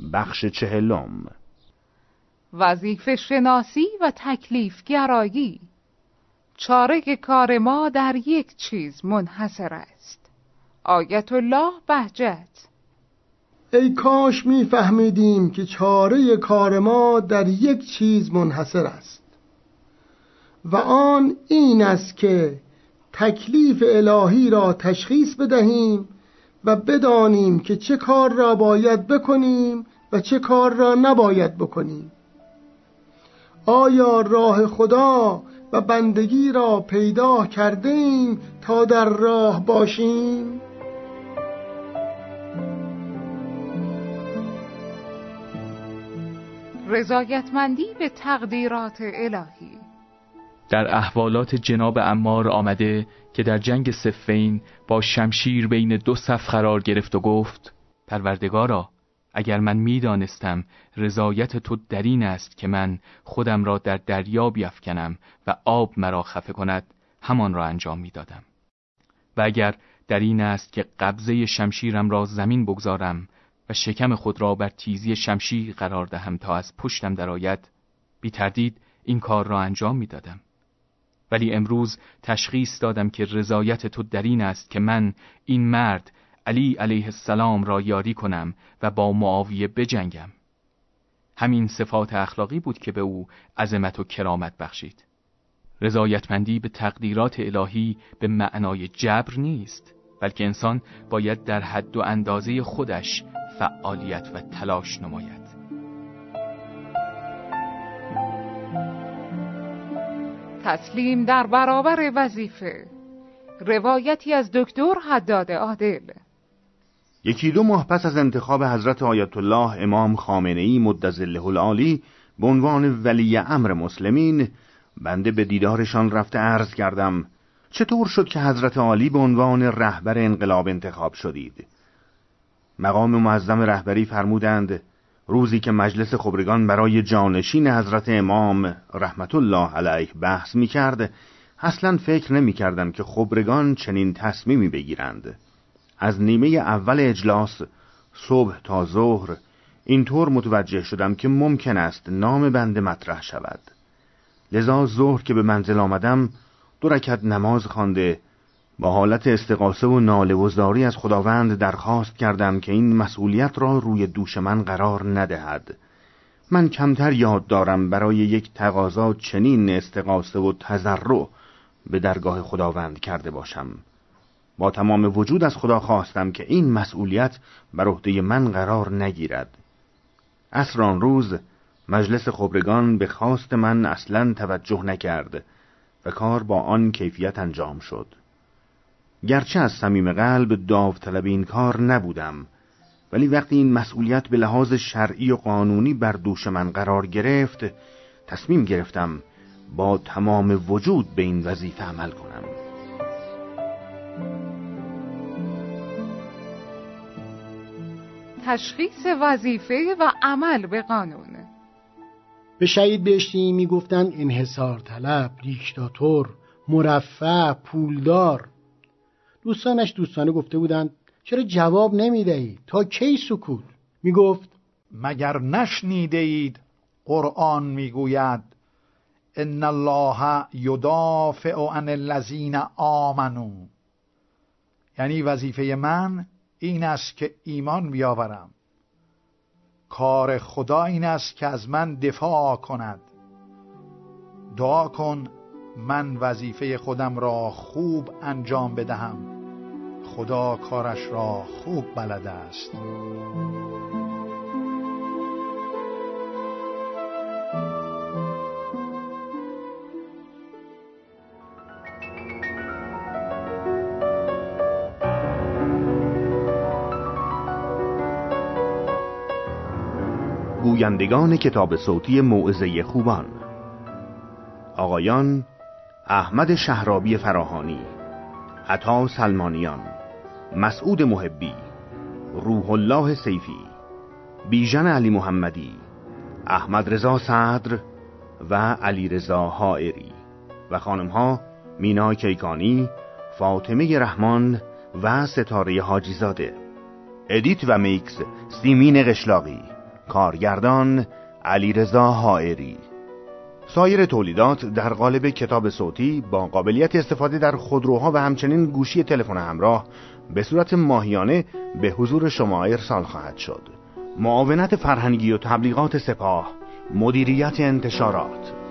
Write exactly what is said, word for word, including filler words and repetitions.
بخش چهلم. وظیفه شناسی و تکلیف گرایی. چاره کار ما در یک چیز منحصر است. آیت الله بهجت. ای کاش می‌فهمیدیم که چاره کار ما در یک چیز منحصر است و آن این است که تکلیف الهی را تشخیص بدهیم و بدانیم که چه کار را باید بکنیم و چه کار را نباید بکنیم. آیا راه خدا و بندگی را پیدا کرده ایم تا در راه باشیم؟ رضایتمندی به تقدیرات الهی. در احوالات جناب عمار آمده که در جنگ صفین با شمشیر بین دو صف قرار گرفت و گفت: پروردگارا، اگر من میدانستم رضایت تو در این است که من خودم را در دریا بیفکنم و آب مرا خفه کند، همان را انجام میدادم. و اگر در این است که قبضه شمشیرم را زمین بگذارم و شکم خود را بر تیزی شمشیر قرار دهم تا از پشتم درآید، بی تردید این کار را انجام میدادم. ولی امروز تشخیص دادم که رضایت تو در این است که من این مرد علی علیه السلام را یاری کنم و با معاویه بجنگم. همین صفات اخلاقی بود که به او عظمت و کرامت بخشید. رضایتمندی به تقدیرات الهی به معنای جبر نیست، بلکه انسان باید در حد و اندازه خودش فعالیت و تلاش نماید. تسلیم در برابر وظیفه. روایتی از دکتر حداد عادل. یکی دو ماه پس از انتخاب حضرت آیت الله امام خامنه‌ای مدظله العالی به عنوان ولی امر مسلمین، بنده به دیدارشان رفته عرض کردم چطور شد که حضرت عالی به عنوان رهبر انقلاب انتخاب شدید؟ مقام معظم رهبری فرمودند روزی که مجلس خبرگان برای جانشین حضرت امام رحمت الله علیه بحث می کرد، اصلا فکر نمی کردم که خبرگان چنین تصمیمی بگیرند. از نیمه اول اجلاس صبح تا ظهر اینطور متوجه شدم که ممکن است نام بنده مطرح شود. لذا ظهر که به منزل آمدم دو رکعت نماز خوانده با حالت استغاثه و ناله و زاری از خداوند درخواست کردم که این مسئولیت را روی دوش من قرار ندهد. من کمتر یاد دارم برای یک تقاضا چنین استغاثه و تضرع به درگاه خداوند کرده باشم. با تمام وجود از خدا خواستم که این مسئولیت بر عهده من قرار نگیرد. عصر آن روز مجلس خبرگان به خواست من اصلاً توجه نکرد و کار با آن کیفیت انجام شد. گرچه از صمیم قلب داوطلب این کار نبودم، ولی وقتی این مسئولیت به لحاظ شرعی و قانونی بر دوش من قرار گرفت، تصمیم گرفتم با تمام وجود به این وظیفه عمل کنم. تشخیص وظیفه و عمل به قانون. به شهید بهشتی میگفتن انحصار طلب، دیکتاتور، مرفه، پولدار. دوستانش دوستانه گفته بودند چرا جواب نمیدهی؟ تا کی سکوت؟ میگفت مگر نشنیده اید قرآن میگوید ان الله یدافع عن الذین آمنوا، یعنی وظیفه من این است که ایمان بیاورم، کار خدا این است که از من دفاع کند. دعا کن من وظیفه خودم را خوب انجام بدهم، خدا کارش را خوب بلد است. گویندگان کتاب صوتی موعظه خوبان: آقایان احمد شهرابی فراهانی، عطا سلمانیان، مسعود محبی، روح الله سیفی، بیژن علی محمدی، احمد رضا صدر و علی رضا حائری و خانمها مینا کیکانی، فاطمه رحمان و ستاره حاجی زاده. ادیت و میکس سیمین قشلاقی. کارگردان علیرضا حائری. سایر تولیدات در قالب کتاب صوتی با قابلیت استفاده در خودروها و همچنین گوشی تلفن همراه به صورت ماهیانه به حضور شما ارسال خواهد شد. معاونت فرهنگی و تبلیغات سپاه، مدیریت انتشارات.